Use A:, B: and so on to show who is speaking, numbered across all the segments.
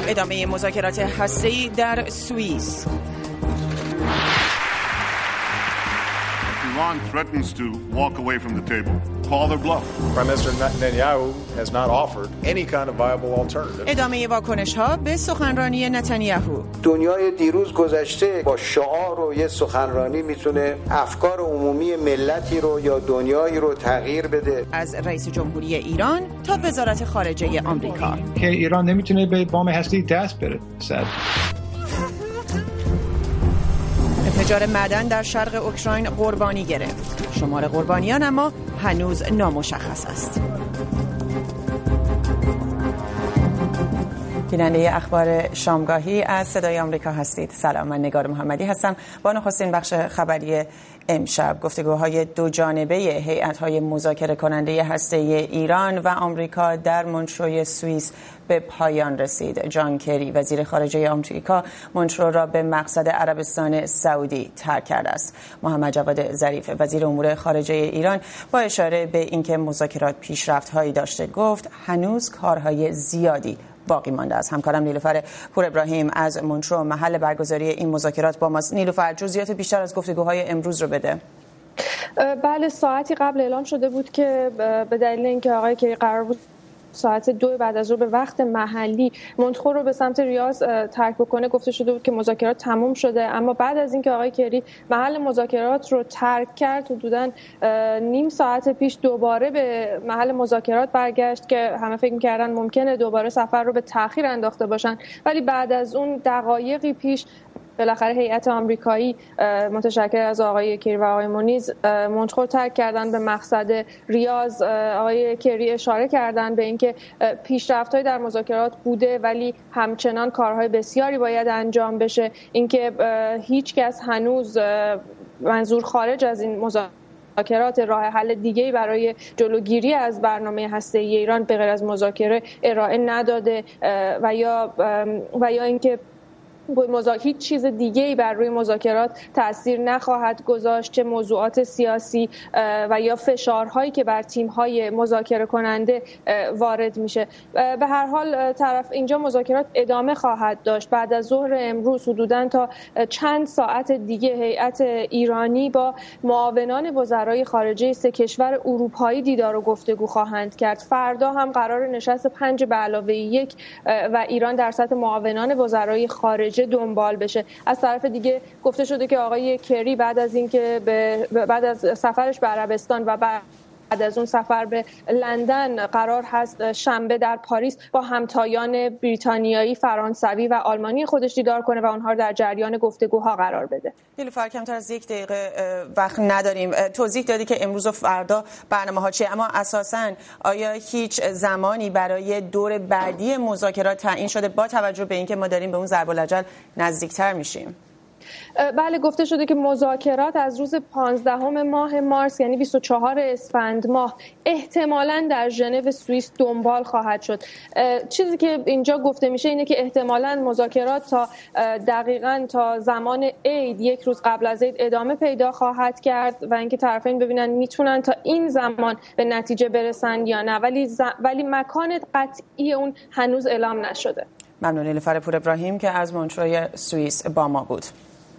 A: ادامه مذاکرات هسته‌ای در سوئیس.
B: Iran threatens to walk away from the table. Call their bluff.
C: Prime Minister Netanyahu has not offered any kind of viable alternative.
A: ادامه واکنش‌ها به سخنرانی نتانیاهو.
D: دنیای دیروز گذشته با شعار و یه سخنرانی میتونه افکار عمومی ملتی رو یا دنیایی رو تغییر بده.
A: از رئیس جمهوری ایران تا وزارت خارجه آمریکا
E: که ایران نمیتونه به بام هستی دست برسد.
A: انفجار معدن در شرق اوکراین قربانی گرفت. شمار قربانیان اما هنوز نامشخص است. بیننده اخبار شامگاهی از صدای آمریکا هستید. سلام، من نگار محمدی هستم. با نخستین بخش خبری امشب گفتگوهای دو جانبه هیئت‌های مذاکره کننده هسته‌ای ایران و آمریکا در مونترو سوئیس به پایان رسید. جان کری وزیر خارجه آمریکا مونترو را به مقصد عربستان سعودی ترک کرده است. محمد جواد ظریف وزیر امور خارجه ایران با اشاره به اینکه مذاکرات پیشرفت‌هایی داشته گفت هنوز کارهای زیادی باقی مانده است. همکارم نیلوفر پور ابراهیم از مونترو محل برگزاری این مذاکرات با ماست. نیلوفر، جزئیات بیشتر از گفتگوهای امروز رو بده.
F: بله، ساعتی قبل اعلام شده بود که به دلیل اینکه آقای کری قرار بود ساعت 2 بعد از ظهر به وقت محلی مونترو رو به سمت ریاض ترک بکنه، گفته شده بود که مذاکرات تموم شده. اما بعد از اینکه آقای کری محل مذاکرات رو ترک کرد، حدوداً نیم ساعت پیش دوباره به محل مذاکرات برگشت که همه فکر می‌کردن ممکنه دوباره سفر رو به تأخیر انداخته باشن، ولی بعد از اون دقایقی پیش بالاخره هیئت آمریکایی متشکل از آقای کری و آقای مونیز مونترو ترک کردن به مقصد ریاض. آقای کری اشاره کردن به اینکه پیشرفت‌هایی در مذاکرات بوده ولی همچنان کارهای بسیاری باید انجام بشه. اینکه هیچ کس هنوز منظور خارج از این مذاکرات راه حل دیگه‌ای برای جلوگیری از برنامه هسته‌ای ایران به غیر از مذاکره ارائه نداده و یا اینکه هیچ چیز دیگه‌ای بر روی مذاکرات تأثیر نخواهد گذاشت، چه موضوعات سیاسی و یا فشارهایی که بر تیم‌های مذاکره کننده وارد میشه. به هر حال طرف اینجا مذاکرات ادامه خواهد داشت. بعد از ظهر امروز حدوداً تا چند ساعت دیگه هیئت ایرانی با معاونان وزرای خارجه 3 کشور اروپایی دیدار و گفتگو خواهند کرد. فردا هم قرار نشست 5+1 و ایران در سطح معاونان وزرای خارجه دنبال بشه. از طرف دیگه گفته شده که آقای کری بعد از اینکه بعد از سفرش به عربستان و بعد از اون سفر به لندن قرار هست شنبه در پاریس با همتایان بریتانیایی، فرانسوی و آلمانی خودش دیدار کنه و آنها در جریان گفتگوها قرار بده.
A: نیلوفر، کمتر از 1 دقیقه وقت نداریم. توضیح دادی که امروز و فردا برنامه‌ها چیه، اما اساساً آیا هیچ زمانی برای دور بعدی مذاکرات تعیین شده با توجه به اینکه ما داریم به اون ضرب الاجل نزدیکتر میشیم؟
F: بله، گفته شده که مذاکرات از روز 15 ماه مارس یعنی 24 اسفند ماه احتمالاً در ژنو سوئیس دنبال خواهد شد. چیزی که اینجا گفته میشه اینه که احتمالاً مذاکرات دقیقاً تا زمان عید، 1 روز قبل از عید ادامه پیدا خواهد کرد و اینکه طرفین ببینن میتونن تا این زمان به نتیجه برسن یا نه، ولی مکان قطعی اون هنوز اعلام نشده.
A: ممنون نیلوفر پور ابراهیم که از مونترو سوئیس با ما بود.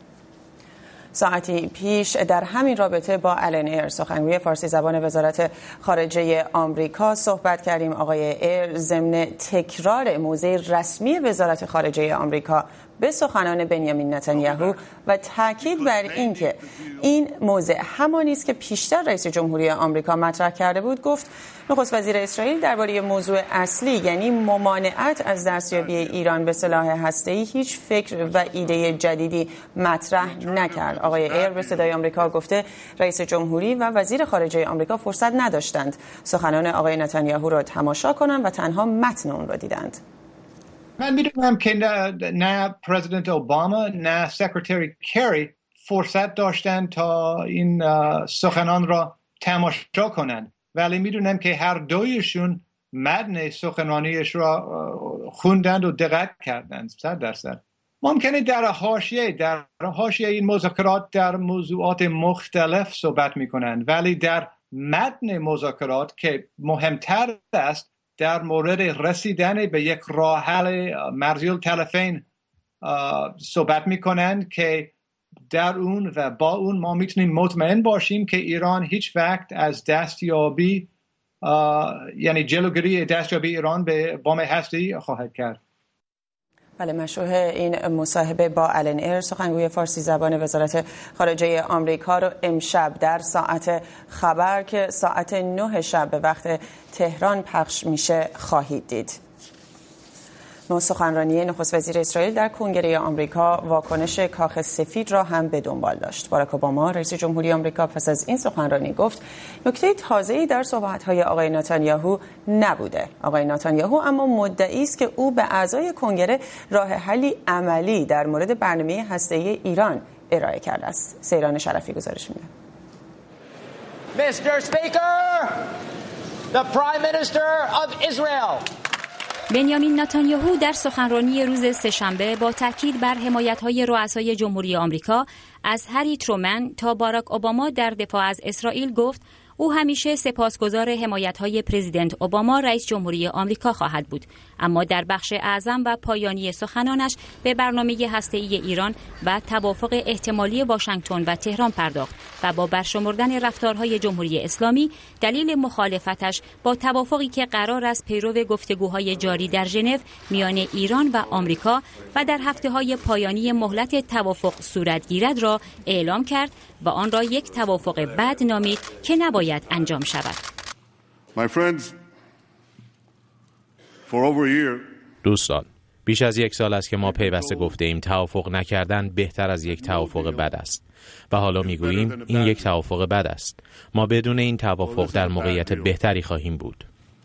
A: ساعتی پیش در همین رابطه با آلن ایر، سخنگوی فارسی زبان وزارت خارجه آمریکا، صحبت کردیم. آقای ایر ضمن تکرار موضع رسمی وزارت خارجه آمریکا به سخنان بنیامین نتانیاهو و تاکید بر اینکه این موضع همانی است که پیشتر رئیس جمهوری آمریکا مطرح کرده بود، گفت نخست وزیر اسرائیل درباره موضوع اصلی یعنی ممانعت از دستیابی ایران به سلاح هسته‌ای هیچ فکر و ایده جدیدی مطرح نکرد. آقای ایر به صدای آمریکا گفته رئیس جمهوری و وزیر خارجه آمریکا فرصت نداشتند سخنان آقای نتانیاهو را تماشا کنند و تنها متن اون را دیدند.
E: من میدونم که نه پرزیدنت اوباما نه سکرتری کری فرصت داشتن تا این سخنان را تماشا کنند، ولی میدونم که هر دویشون متن سخنانیش را خوندند و دقت کردند 100%. ممکنه در حاشیه این مذاکرات در موضوعات مختلف صحبت میکنند، ولی در متن مذاکرات که مهمتر است در مورد رسیدن به یک راه حل مرزی الطرفین صحبت میکنند که در اون و با اون ما میتونیم مطمئن باشیم که ایران هیچ وقت از دستیابی یعنی جلوگیری دستیابی ایران به بمب هسته‌ای خواهد کرد.
A: بله، مشروع این مصاحبه با آلن ایر سخنگوی فارسی زبان وزارت خارجه آمریکا رو امشب در ساعت خبر که ساعت 9 شب به وقت تهران پخش میشه خواهید دید. سخنرانی نخست وزیر اسرائیل در کنگره آمریکا واکنش کاخ سفید را هم به دنبال داشت. باراک اوباما رئیس جمهوری آمریکا پس از این سخنرانی گفت نکته تازه‌ای در صحبت‌های آقای نتانیاهو نبوده. آقای نتانیاهو اما مدعی است که او به اعضای کنگره راه حلی عملی در مورد برنامه هسته‌ای ایران ارائه کرده است. سیران شرفی گزارش میده.
G: Mr. Speaker, the Prime Minister of Israel.
H: بنیامین نتانیاهو در سخنرانی روز سه‌شنبه با تاکید بر حمایت‌های رؤسای جمهوری آمریکا از هری ترومن تا باراک اوباما در دفاع از اسرائیل گفت او همیشه سپاسگزار حمایت‌های پرزیدنت اوباما رئیس جمهوری آمریکا خواهد بود، اما در بخش اعظم و پایانی سخنانش به برنامه هسته‌ای ایران و توافق احتمالی واشنگتن و تهران پرداخت و با برشمردن رفتارهای جمهوری اسلامی دلیل مخالفتش با توافقی که قرار است پیرو گفتگوهای جاری در ژنو میان ایران و آمریکا و در هفته‌های پایانی مهلت توافق صورت گیرد را اعلام کرد و آن را یک توافق بد نامید که نباید انجام شود.
I: دوستان، بیش از 1 سال است که ما پیوسته گفته ایم توافق نکردن بهتر از یک توافق بد است و حالا میگوییم این یک توافق بد است. ما بدون این توافق در موقعیت بهتری خواهیم بود.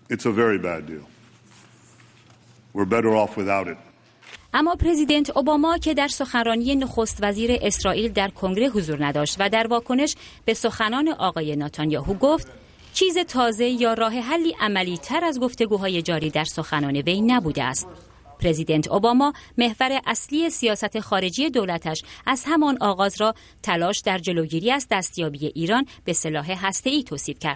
H: اما پرزیدنت اوباما که در سخنرانی نخست وزیر اسرائیل در کنگره حضور نداشت و در واکنش به سخنان آقای نتانیاهو گفت چیز تازه یا راه حلی عملی تر از گفتگوهای جاری در سخنان وی نبوده است. پرزیدنت اوباما محور اصلی سیاست خارجی دولتش از همان آغاز را تلاش در جلوگیری از دستیابی ایران به سلاح هسته‌ای توصیف کرد.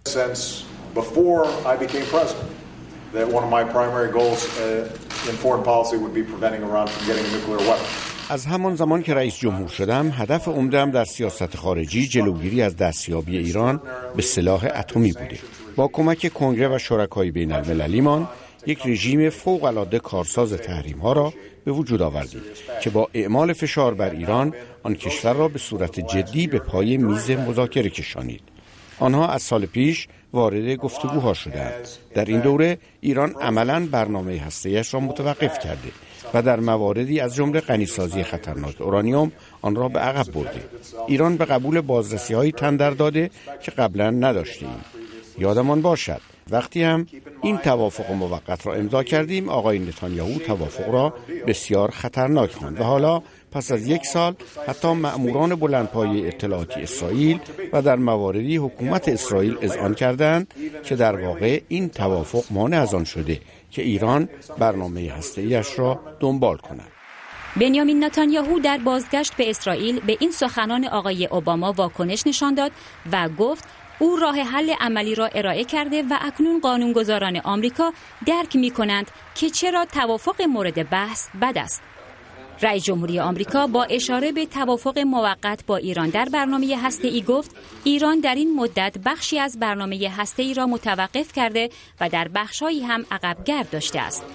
C: That one of my primary goals in foreign policy would be preventing Iran from getting a nuclear weapon.
J: از همان زمان که رئیس جمهور شدم هدف عمده‌ام در سیاست خارجی جلوگیری از دستیابی ایران به سلاح اتمی بوده. با کمک کنگره و شرکای بین‌المللیمان یک رژیم فوق‌العاده کارساز تحریم‌ها را به وجود آوردیم که با اعمال فشار بر ایران آن کشور را به صورت جدی به پای میز مذاکره کشانید. آنها از سال پیش وارد گفتگوها شدند. در این دوره ایران عملاً برنامه هسته‌ایش را متوقف کرده و در مواردی از جمله غنیسازی خطرناک اورانیوم آن را به عقب برده. ایران به قبول بازرسی‌های تن در داده که قبلاً نداشتیم. یادمان باشد وقتی هم این توافق موقت را امضا کردیم آقای نتانیاهو توافق را بسیار خطرناک خواند و حالا پس از 1 سال حتی مأموران بلندپایه اطلاعاتی اسرائیل و در مواردی حکومت اسرائیل اذعان کردند که در واقع این توافق مانع از آن شده که ایران برنامه هسته‌ایش را دنبال کند.
H: بنیامین نتانیاهو در بازگشت به اسرائیل به این سخنان آقای اوباما واکنش نشان داد و گفت او راه حل عملی را ارائه کرده و اکنون قانونگذاران آمریکا درک می‌کنند که چرا توافق مورد بحث بد است. رئیس جمهوری آمریکا با اشاره به توافق موقت با ایران در برنامه هسته‌ای گفت ایران در این مدت بخشی از برنامه هسته‌ای را متوقف کرده و در بخش‌هایی هم عقب‌گرد داشته است.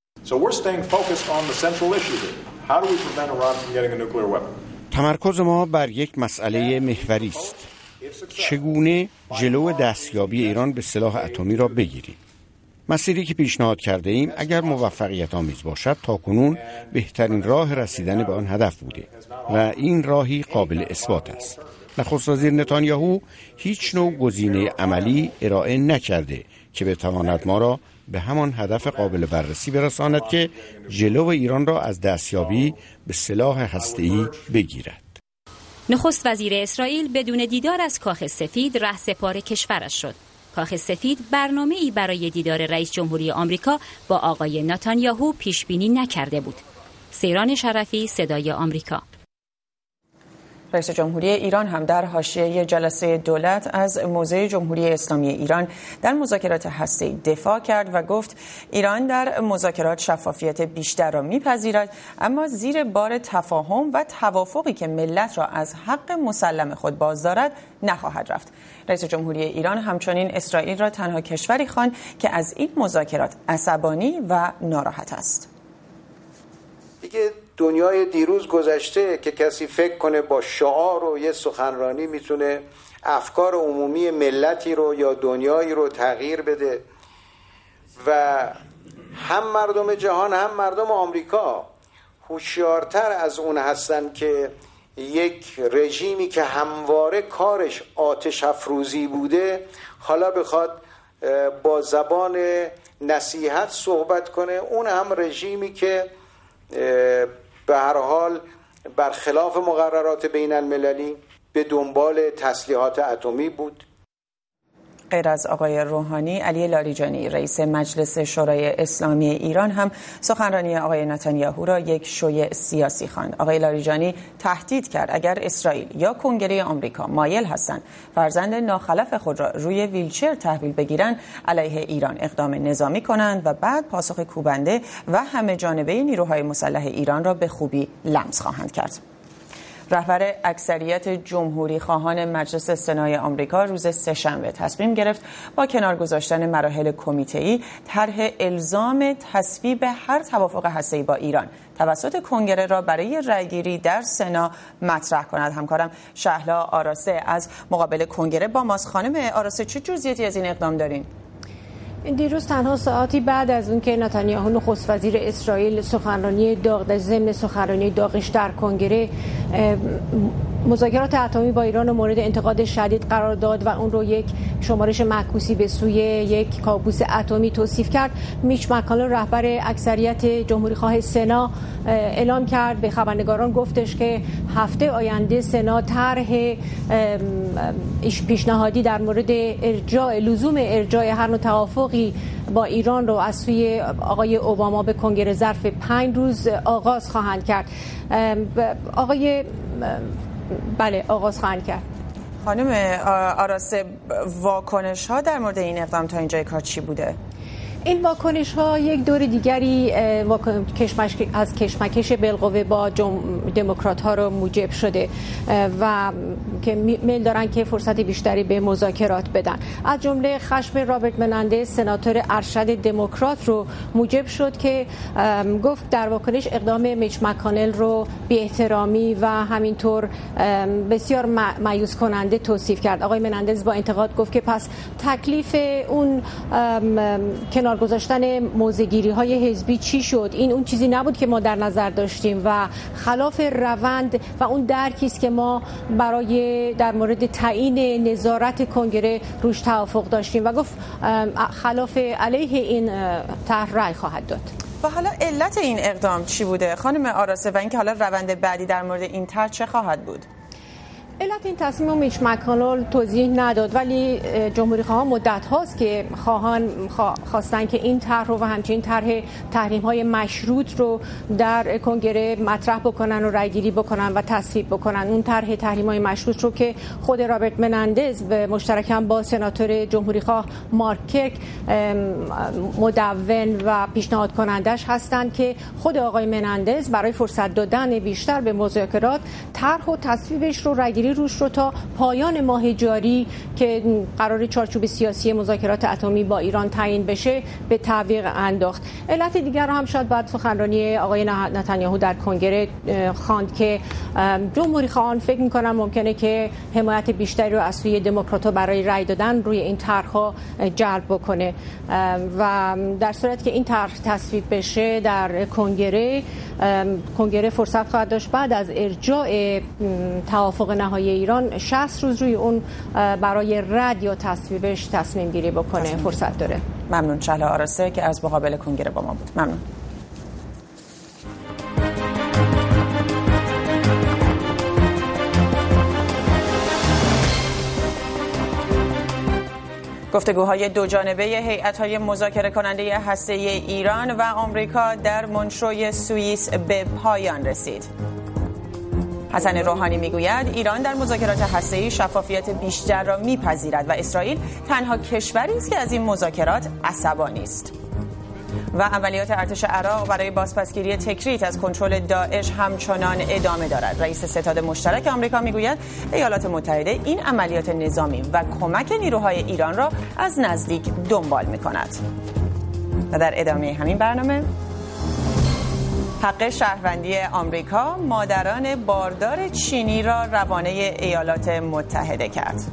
J: تمرکز ما بر یک مسئله محوری است. چگونه جلو دستیابی ایران به سلاح اتمی را بگیریم؟ مسیری که پیشنهاد کرده ایم اگر موفقیت آمیز باشد تاکنون بهترین راه رسیدن به آن هدف بوده و این راهی قابل اثبات است. نخست وزیر نتانیاهو هیچ نوع گزینه عملی ارائه نکرده که بتواند ما را به همان هدف قابل بررسی برساند که جلو ایران را از دستیابی به سلاح هسته‌ای بگیرد.
H: نخست وزیر اسرائیل بدون دیدار از کاخ سفید رهسپار کشورش شد. کاخ سفید برنامه‌ای برای دیدار رئیس جمهوری آمریکا با آقای نتانیاهو پیش بینی نکرده بود. سیران شرفی، صدای آمریکا.
A: رئیس جمهوری ایران هم در حاشیه جلسه دولت از موضع جمهوری اسلامی ایران در مذاکرات هسته‌ای دفاع کرد و گفت ایران در مذاکرات شفافیت بیشتر را می‌پذیرد، اما زیر بار تفاهم و توافقی که ملت را از حق مسلم خود باز دارد نخواهد رفت. رئیس جمهوری ایران همچنین اسرائیل را تنها کشوری خواند که از این مذاکرات عصبانی و ناراحت است.
D: دیگه دنیای دیروز گذشته که کسی فکر کنه با شعار و یه سخنرانی میتونه افکار عمومی ملتی رو یا دنیایی رو تغییر بده و هم مردم جهان هم مردم آمریکا هوشیارتر از اون هستن که یک رژیمی که همواره کارش آتش افروزی بوده حالا بخواد با زبان نصیحت صحبت کنه. اون هم رژیمی که به هر حال برخلاف مقررات بین المللی به دنبال تسلیحات اتمی بود.
A: غیر از آقای روحانی، علی لاریجانی رئیس مجلس شورای اسلامی ایران هم سخنرانی آقای نتانیاهو را یک شوی سیاسی خواند. آقای لاریجانی تهدید کرد اگر اسرائیل یا کنگره آمریکا مایل هستند فرزند ناخلف خود را روی ویلچر تحویل بگیرند، علیه ایران اقدام نظامی کنند و بعد پاسخ کوبنده و همه جانبه نیروهای مسلح ایران را به خوبی لمس خواهند کرد. رهبر اکثریت جمهوری خواهان مجلس سنای آمریکا روز سه‌شنبه تصمیم گرفت با کنار گذاشتن مراحل کمیته‌ای طرح الزام تصویب هر توافق هسته‌ای با ایران توسط کنگره را برای رأیگیری در سنا مطرح کند. همکارم شهلا آراسته از مقابل کنگره با ماست. خانم آراسته، چه جزئیاتی از این اقدام دارین؟
K: دیروز تنها ساعتی بعد از اون که نتانیاهو نخست وزیر اسرائیل سخنرانی داغ در ضمن سخنرانی داغش در کنگره مذاکرات اتمی با ایران مورد انتقاد شدید قرار داد و اون رو یک شمارش معکوسی به سوی یک کابوس اتمی توصیف کرد، میچ مک‌کانل رهبر اکثریت جمهوری خواه سنا اعلام کرد، به خبرنگاران گفتش که هفته آینده سنا طرح پیشنهادی در مورد لزوم ارجاع هر نوع توافقی با ایران رو از سوی آقای اوباما به کنگره ظرف 5 روز آغاز خواهند کرد. آغاز خواهند کرد.
A: خانم آراسته، واکنش ها در مورد این اقدام تا اینجای کار چی بوده؟
K: این واکنش ها یک دور دیگری از کشمکش بالقوه با دموکرات ها رو موجب شده و که میل دارن که فرصت بیشتری به مذاکرات بدن. از جمله خشم رابرت منندز سناتور ارشد دموکرات رو موجب شد که گفت در واکنش اقدام میچ مک‌کانل رو بی‌احترامی و همینطور بسیار مایوس کننده توصیف کرد. آقای منندز با انتقاد گفت که پس تکلیف اون کنار گذاشتن موضع‌گیری‌های حزبی چی شد؟ این اون چیزی نبود که ما در نظر داشتیم و خلاف روند و اون درکی است که ما برای در مورد تعیین نظارت کنگره روش توافق داشتیم و گفت خلاف علیه این طرح رأی خواهد داد.
A: و حالا علت این اقدام چی بوده خانم آراسته و اینکه حالا روند بعدی در مورد این طرح چه خواهد بود؟
K: علت این تصمیم میچ مک‌کانل توضیح نداد، ولی جمهوری خواهان مدت هاست که خواستن که این طرح رو و همچنین طرح تحریم‌های مشروط رو در کنگره مطرح بکنن و رأیگیری بکنن و تصویب بکنن. اون طرح تحریم‌های مشروط رو که خود رابرت منندز به مشترکاً با سناتور جمهوری خواه مارک کرک مدون و پیشنهاد کنندش هستند که خود آقای منندز برای فرصت دادن بیشتر به مذاکرات طرح و تصویبش رو رأیگیری روش رو تا پایان ماه جاری که قرار چارچوب سیاسی مذاکرات اتمی با ایران تعیین بشه به تعویق انداخت. علت دیگر رو هم شاید بعد سخنرانی آقای نتانیاهو در کنگره خواند که جمهوری خواهان فکر می‌کنن ممکنه که حمایت بیشتری رو از سوی دموکرات‌ها برای رأی دادن روی این طرح‌ها جلب بکنه و در صورت که این طرح تصویب بشه در کنگره فرصت خواهد داشت بعد از ارجاع توافق نهایی ایران 60 روز روی اون برای رد یا تصویبش تصمیم گیری بکنه. فرصت داره.
A: ممنون شهلا آراسته که از مقابل کنگره با ما بود. ممنون. گفتگوهای دوجانبه هیئت‌های مذاکره کننده هسته‌ای ایران و آمریکا در مونترو سوئیس به پایان رسید. حسن روحانی میگوید ایران در مذاکرات هسته‌ای شفافیت بیشتر را میپذیرد و اسرائیل تنها کشوری است که از این مذاکرات عصبانی است. و عملیات ارتش عراق برای بازپسگیری تکریت از کنترل داعش همچنان ادامه دارد. رئیس ستاد مشترک آمریکا میگوید ایالات متحده این عملیات نظامی و کمک نیروهای ایران را از نزدیک دنبال می‌کند. و در ادامه همین برنامه حق شهروندی آمریکا مادران باردار چینی را روانه ایالات متحده کرد.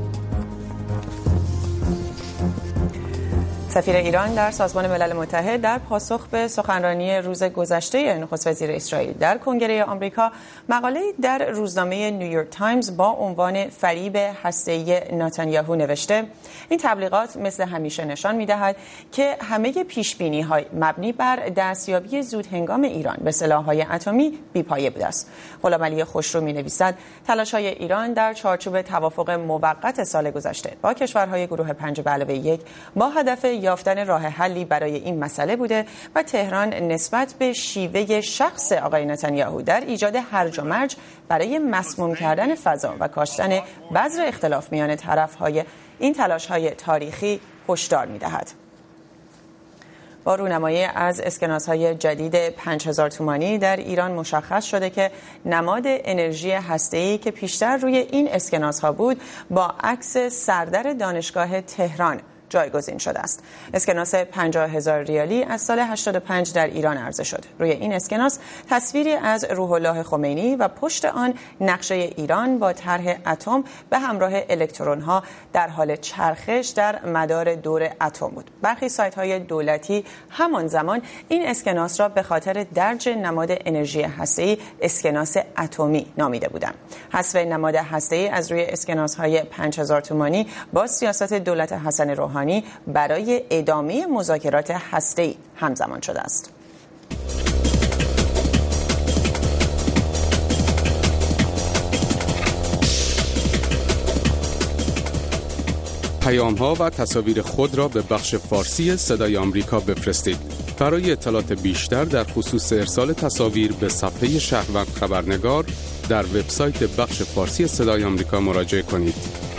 A: سفیر ایران در سازمان ملل متحد در پاسخ به سخنرانی روز گذشته نخست وزیر اسرائیل در کنگره آمریکا مقاله‌ای در روزنامه نیویورک تایمز با عنوان فریب هسته‌ای نتانیاهو نوشته این تبلیغات مثل همیشه نشان می‌دهد که همه پیش‌بینی‌های مبنی بر دستیابی زودهنگام ایران به سلاح‌های اتمی بی‌پایه بوده است. غلامعلی خوشرو می‌نویسد تلاش‌های ایران در چارچوب توافق موقت سال گذشته با کشورهای گروه 5+1 با هدف یافتن راه حلی برای این مسئله بوده و تهران نسبت به شیوه شخص آقای نتانیاهو در ایجاد هرج و مرج برای مسموم کردن فضا و کاشتن بذر اختلاف میان طرف‌های این تلاش‌های تاریخی هشدار می‌دهد. با رونمایی از اسکناس‌های جدید 5000 تومانی در ایران مشخص شده که نماد انرژی هسته‌ای که پیشتر روی این اسکناس‌ها بود با عکس سردر دانشگاه تهران جایگزین شده است. اسکناس 50,000 ریالی از سال 85 در ایران عرضه شد. روی این اسکناس تصویری از روح الله خمینی و پشت آن نقشه ایران با طرح اتم به همراه الکترون‌ها در حال چرخش در مدار دور اتم بود. برخی سایت‌های دولتی همان زمان این اسکناس را به خاطر درج نماد انرژی هسته‌ای اسکناس اتمی نامیده بودند. حذف نماد هسته‌ای از روی اسکناس‌های 5000 تومانی با سیاست دولت حسن روحانی برای ادامه مذاکرات هسته‌ای همزمان شده است.
L: پیام‌ها و تصاویر خود را به بخش فارسی صدای آمریکا بفرستید. برای اطلاعات بیشتر در خصوص ارسال تصاویر به صفحه شهروند خبرنگار در وبسایت بخش فارسی صدای آمریکا مراجعه کنید.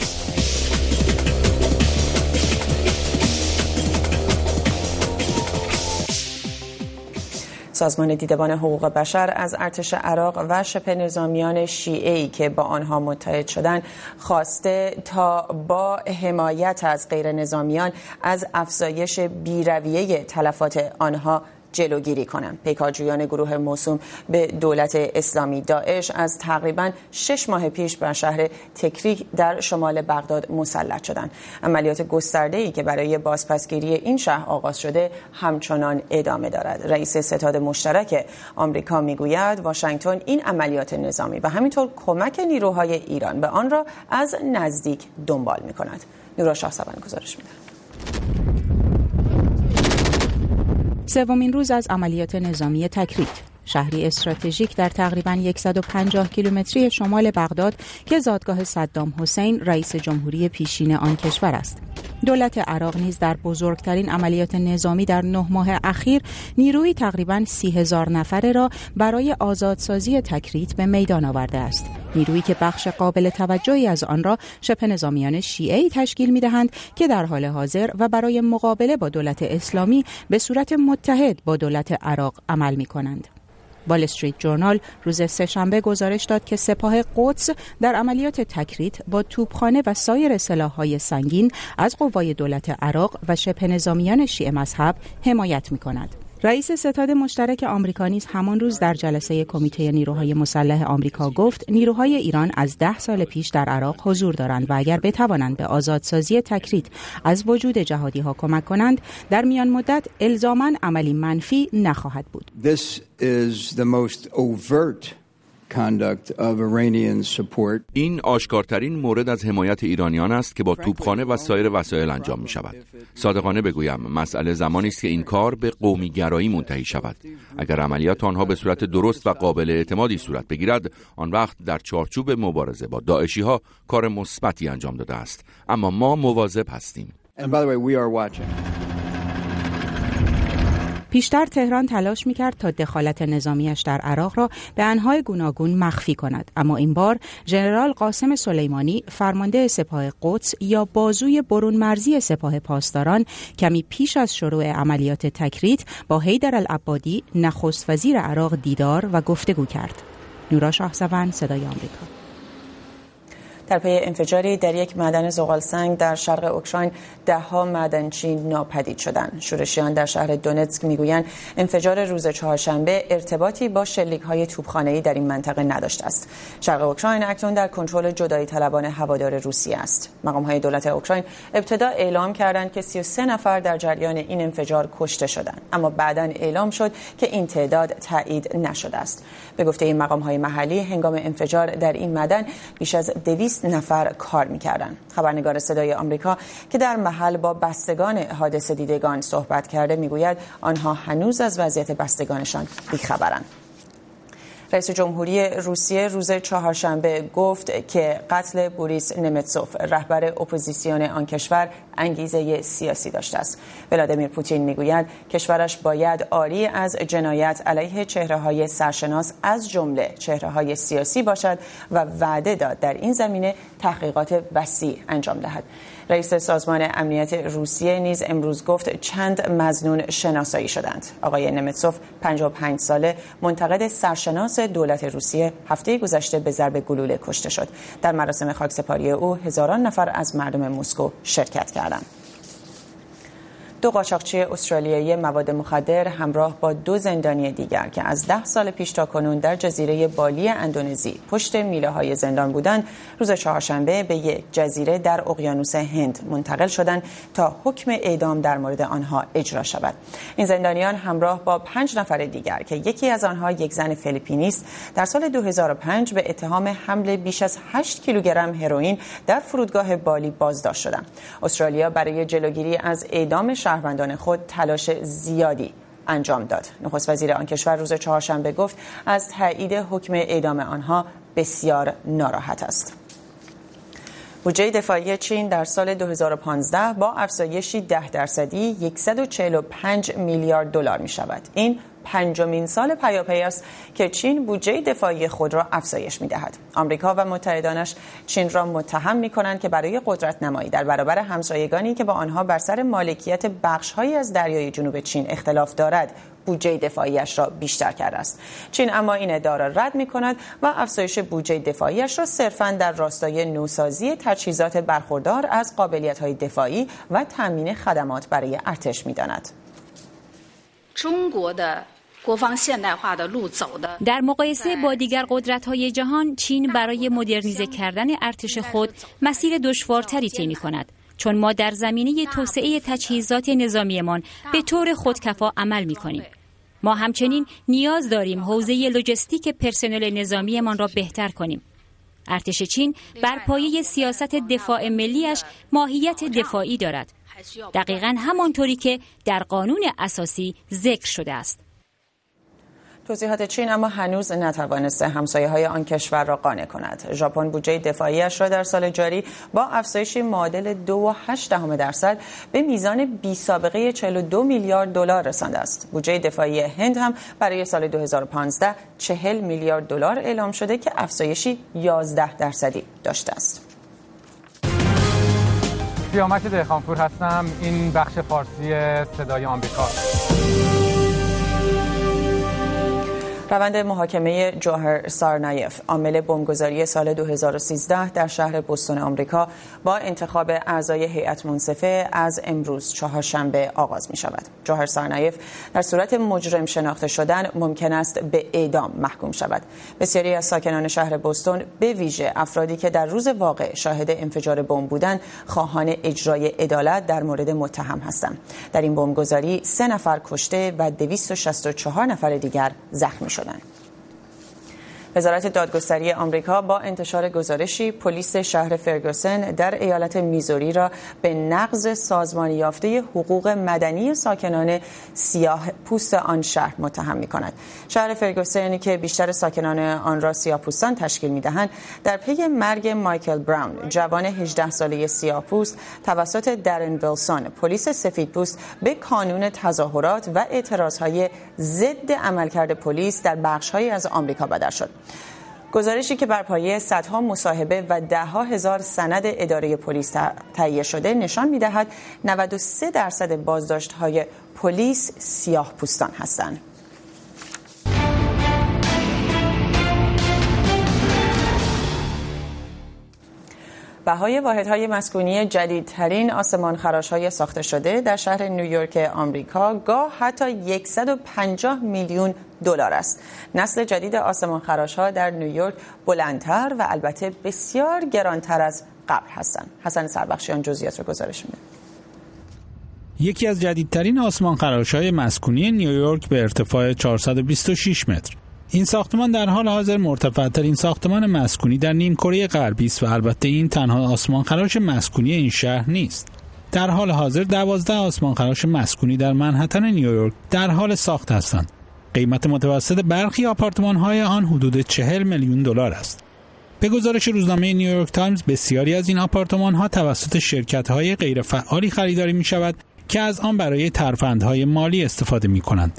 A: سازمان دیدبان حقوق بشر از ارتش عراق و شبه نظامیان شیعه‌ای که با آنها متحد شدند خواسته تا با حمایت از غیر نظامیان از افزایش بی‌رویه تلفات آنها جلوگیری کنند. پیکارجویان گروه موسوم به دولت اسلامی داعش از تقریباً 6 ماه پیش بر شهر تکریت در شمال بغداد مسلط شدند. عملیات گسترده‌ای که برای بازپسگیری این شهر آغاز شده همچنان ادامه دارد. رئیس ستاد مشترک آمریکا میگوید واشنگتن این عملیات نظامی و همینطور کمک نیروهای ایران به آن را از نزدیک دنبال می‌کند. نورا شاهسوان گزارش می‌دهد.
M: سومین روز از عملیات نظامی تکریت، شهری استراتژیک در تقریباً 150 کیلومتری شمال بغداد که زادگاه صدام حسین رئیس جمهوری پیشین آن کشور است. دولت عراق نیز در بزرگترین عملیات نظامی در 9 ماه اخیر نیروی تقریباً 30,000 نفره را برای آزادسازی تکریت به میدان آورده است. نیرویی که بخش قابل توجهی از آن را شبه نظامیان شیعه‌ای تشکیل می‌دهند که در حال حاضر و برای مقابله با دولت اسلامی به صورت متحد با دولت عراق عمل می‌کنند. وال استریت جورنال روز سه‌شنبه گزارش داد که سپاه قدس در عملیات تکریت با توپخانه و سایر سلاح‌های سنگین از قوای دولت عراق و شبه نظامیان شیعه مذهب حمایت می‌کند. رئیس ستاد مشترک آمریکا نیز همان روز در جلسه کمیته نیروهای مسلح آمریکا گفت نیروهای ایران از 10 سال پیش در عراق حضور دارند و اگر بتوانند به آزادسازی تکریت از وجود جهادی‌ها کمک کنند در میان مدت الزاماً عملی منفی نخواهد بود.
N: This is the most overt conduct of Iranian support.
O: این آشکارترین مورد از حمایت ایرانیان است که با توپخانه و سایر وسایل انجام می شود. صادقانه بگویم مسئله زمانی است که این کار به قومی‌گرایی منتهی شود. اگر عملیات آنها به صورت درست و قابل اعتمادی صورت بگیرد، آن وقت در چارچوب مبارزه با داعشی‌ها کار مثبتی انجام داده است. اما ما مواظب هستیم.
N: And by the way, we are watching.
M: پیشتر تهران تلاش می‌کرد تا دخالت نظامیش در عراق را به انواع گوناگون مخفی کند، اما این بار ژنرال قاسم سلیمانی فرمانده سپاه قدس یا بازوی برون مرزی سپاه پاسداران کمی پیش از شروع عملیات تکریت با حیدر العبادی نخست وزیر عراق دیدار و گفتگو کرد. نورا شاهزوند، صدای آمریکا.
A: در پی انفجاری در یک معدن زغالسنگ در شرق اوکراین 10 معدنچی ناپدید شدند. شورشیان در شهر دونتسک میگویند انفجار روز چهارشنبه ارتباطی با شلیک‌های توپخانه‌ای در این منطقه نداشته است. شرق اوکراین اکنون در کنترل جدایی طلبان هوادار روسیه است. مقام‌های دولت اوکراین ابتدا اعلام کردند که 33 نفر در جریان این انفجار کشته شدند، اما بعداً اعلام شد که این تعداد تایید نشده است. به گفته این مقام‌های محلی هنگام انفجار در این معدن بیش از 200 نفر کار می‌کردند. خبرنگار صدای آمریکا که در محل با بستگان حادثه دیدگان صحبت کرده میگوید آنها هنوز از وضعیت بستگانشان بی‌خبرند. رئیس جمهوری روسیه روز چهارشنبه گفت که قتل بوریس نمتسوف رهبر اپوزیسیون آن کشور انگیزه سیاسی داشته است. ولادیمیر پوتین میگوید کشورش باید عاری از جنایت علیه چهره‌های سرشناس از جمله چهره‌های سیاسی باشد و وعده داد در این زمینه تحقیقات وسیع انجام دهد. رئیس سازمان امنیت روسیه نیز امروز گفت چند مظنون شناسایی شدند. آقای نمتسوف 55 ساله منتقد سرشناس دولت روسیه هفته گذشته به ضرب گلوله کشته شد. در مراسم خاکسپاری او هزاران نفر از مردم مسکو شرکت کردند. 2 قاچاقچی استرالیایی مواد مخدر همراه با 2 زندانی دیگر که از 10 سال پیش تا کنون در جزیره بالی اندونزی پشت میله‌های زندان بودند، روز چهارشنبه به یک جزیره در اقیانوس هند منتقل شدند تا حکم اعدام در مورد آنها اجرا شود. این زندانیان همراه با 5 نفر دیگر که یکی از آنها یک زن فیلیپینی است، در سال 2005 به اتهام حمل بیش از 8 کیلوگرم هروئین در فرودگاه بالی بازداشت شدند. استرالیا برای جلوگیری از اعدام شهروندان خود تلاش زیادی انجام داد. نخست وزیر آن کشور روز چهارشنبه گفت از تایید حکم اعدام آنها بسیار ناراحت است. بودجه دفاعی چین در سال 2015 با افزایشی 10% 145 میلیارد دلار می شود. این 5مین سال پیاپی است که چین بودجه دفاعی خود را افزایش می‌دهد. آمریکا و متحدانش چین را متهم می‌کنند که برای قدرت نمایی در برابر همسایگانی که با آنها بر سر مالکیت بخش‌هایی از دریای جنوب چین اختلاف دارد، بودجه دفاعیش را بیشتر کرده است. چین اما این ادعا را رد می‌کند و افزایش بودجه دفاعیش را صرفاً در راستای نوسازی تجهیزات برخوردار از قابلیت‌های دفاعی و تامین خدمات برای ارتش می‌داند.
H: در مقایسه با دیگر قدرت‌های جهان، چین برای مدرنیزه کردن ارتش خود مسیر دشوارتری طی می‌کند، چون ما در زمینه توسعه تجهیزات نظامیمان به طور خودکفا عمل می‌کنیم. ما همچنین نیاز داریم حوزه لوجستیک پرسنل نظامیمان را بهتر کنیم. ارتش چین بر پایه سیاست دفاع ملی‌اش ماهیت دفاعی دارد، دقیقاً همانطوری که در قانون اساسی ذکر شده است.
A: توضیحات چین اما هنوز نتوانسته همسایه‌های آن کشور را قانع کند. ژاپن بودجه دفاعیش را در سال جاری با افزایشی معادل 2.8% به میزان بی‌سابقه 42 میلیارد دلار رسانده است. بودجه دفاعی هند هم برای سال 2015 40 میلیارد دلار اعلام شده که افزایشی 11% داشته است.
P: سیامک دهخانپور هستم. این بخش فارسی صدای آمریکا.
A: روند محاکمه جوهر سارنایف، عامل بمبگذاری سال 2013 در شهر بوستون آمریکا، با انتخاب اعضای هیئت منصفه از امروز چهارشنبه آغاز می شود. جوهر سارنایف در صورت مجرم شناخته شدن ممکن است به اعدام محکوم شود. بسیاری از ساکنان شهر بوستون، به ویژه افرادی که در روز واقع شاهد انفجار بمب بودند، خواهان اجرای عدالت در مورد متهم هستند. در این بمبگذاری 3 نفر کشته و 264 نفر دیگر زخمی شدند. وزارت دادگستری آمریکا با انتشار گزارشی پلیس شهر فرگوسن در ایالت میزوری را به نقض سازمانی یافته حقوق مدنی ساکنان سیاه پوست آن شهر متهم می‌کند. شهر فرگوسن که بیشتر ساکنان آن را سیاه‌پوستان تشکیل می‌دهند، در پی مرگ مایکل براون، جوان 18 ساله سیاه‌پوست توسط درن ویلسون، پلیس سفیدپوست به کانون تظاهرات و اعتراضهای ضد عملکرد پلیس در بخش‌هایی از آمریکا بدل شد. گزارشی که بر پایه صدها مصاحبه و ده‌ها هزار سند اداره پلیس تهیه شده نشان می‌دهد 93% بازداشت‌های پلیس سیاه‌پوستان هستند. بهای واحدهای مسکونی جدیدترین آسمانخراش‌های ساخته شده در شهر نیویورک آمریکا گاه حتی 150 میلیون دلار است. نسل جدید آسمانخراش‌ها در نیویورک بلندتر و البته بسیار گرانتر از قبل هستند. حسن سربخشیان جزئیات رو گزارش میده.
Q: یکی از جدیدترین آسمانخراش‌های مسکونی نیویورک به ارتفاع 426 متر. این ساختمان در حال حاضر مرتفع‌ترین ساختمان مسکونی در نیمکره غربی است و البته این تنها آسمانخراش مسکونی این شهر نیست. در حال حاضر 12 آسمانخراش مسکونی در منهتن نیویورک در حال ساخت هستند. قیمت متوسط برخی آپارتمان‌های آن حدود 40 میلیون دلار است. به گزارش روزنامه نیویورک تایمز بسیاری از این آپارتمان‌ها توسط شرکت‌های غیرفعالی خریداری می‌شود که از آن برای ترفندهای مالی استفاده می‌کنند.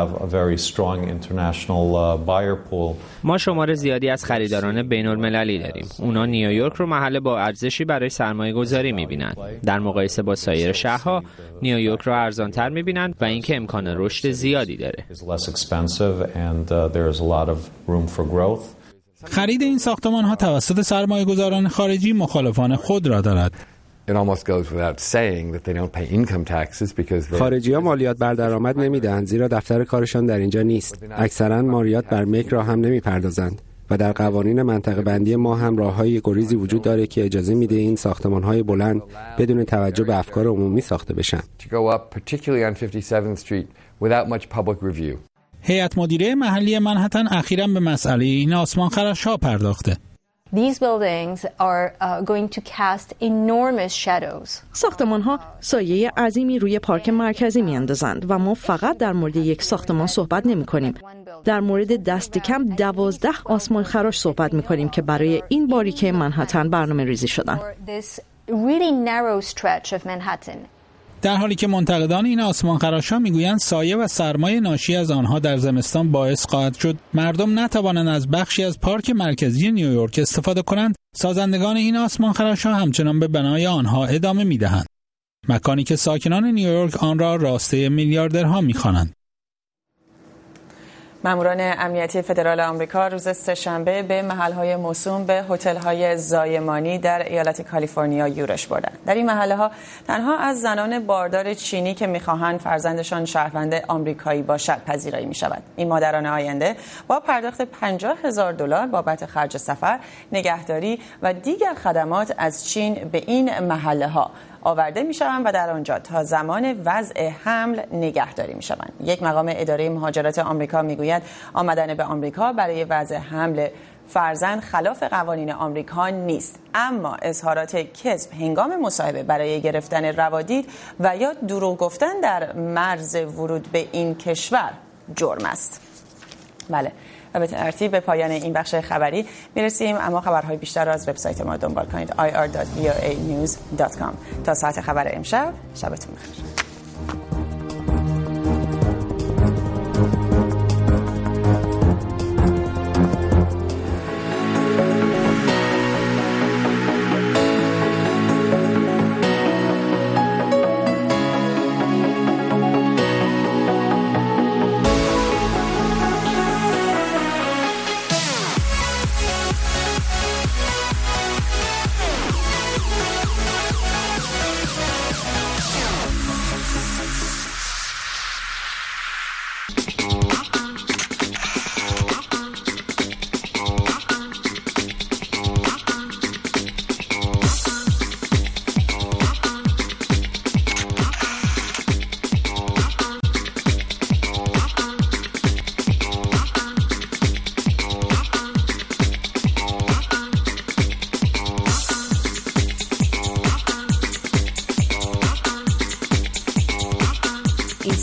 R: ما شمار زیادی از خریداران بین‌المللی داریم. اونا نیویورک رو محل با ارزشی برای سرمایه‌گذاری می‌بینند. در مقایسه با سایر شهرها، نیویورک رو ارزان‌تر می‌بینند و اینکه امکان رشد زیادی داره.
Q: خرید این ساختمان‌ها توسط سرمایه‌گذاران خارجی مخالفان خود را دارد.
S: خارجی‌ها مالیات بر درآمد نمیدهند زیرا دفتر کارشان در اینجا نیست. اکثراً مالیات بر ملک را هم نمیپردازند و در قوانین منطقه بندی ما هم راههای گریزی وجود داره که اجازه میده این ساختمان‌های بلند بدون توجه به افکار عمومی ساخته بشن.
Q: هیئت مدیره محلی منهتن اخیراً به مسئله این آسمانخراش‌ها پرداخته.
T: These buildings are going to cast enormous shadows.
U: ساختمان‌ها سایه عظیمی روی پارک مرکزی می‌اندازند و ما فقط در مورد یک ساختمان صحبت نمی‌کنیم. در مورد دست کم 12 آسمانخراش صحبت می‌کنیم که برای این باریکه منهتن برنامه‌ریزی شدن.
Q: در حالی که منتقدان این آسمانخراش‌ها میگویند سایه و سرمای ناشی از آنها در زمستان باعث خواهد شد مردم نتوانند از بخشی از پارک مرکزی نیویورک استفاده کنند، سازندگان این آسمانخراش‌ها همچنان به بنای آنها ادامه میدهند، مکانی که ساکنان نیویورک آن را راسته میلیاردرها می‌خوانند.
A: ماموران امنیتی فدرال آمریکا روز سه‌شنبه به محل‌های موسوم به هتل‌های زایمانی در ایالت کالیفرنیا یورش بردند. در این محله‌ها تنها از زنان باردار چینی که می‌خواهند فرزندشان شهروند آمریکایی باشد پذیرایی می‌شود. این مادران آینده با پرداخت $50,000 بابت خرج سفر، نگهداری و دیگر خدمات از چین به این محله‌ها آورده می‌شوند و در آنجا تا زمان وضع حمل نگهداری می‌شوند. یک مقام اداره مهاجرت آمریکا می‌گوید آمدن به آمریکا برای وضع حمل فرزند خلاف قوانین آمریکا نیست، اما اظهارات کذب هنگام مصاحبه برای گرفتن روادید و یا دروغ گفتن در مرز ورود به این کشور جرم است. بله، و به ترتیب به پایان این بخش خبری میرسیم، اما خبرهای بیشتر را از وبسایت ما دنبال کنید ir.voanews.com. تا ساعت خبر امشب، شبتون بخیر.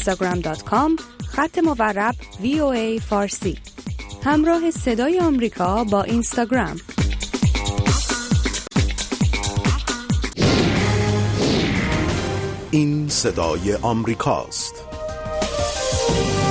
B: instagram.com/VOA فارسی. همراه صدای آمریکا با اینستاگرام.
V: این صدای آمریکاست.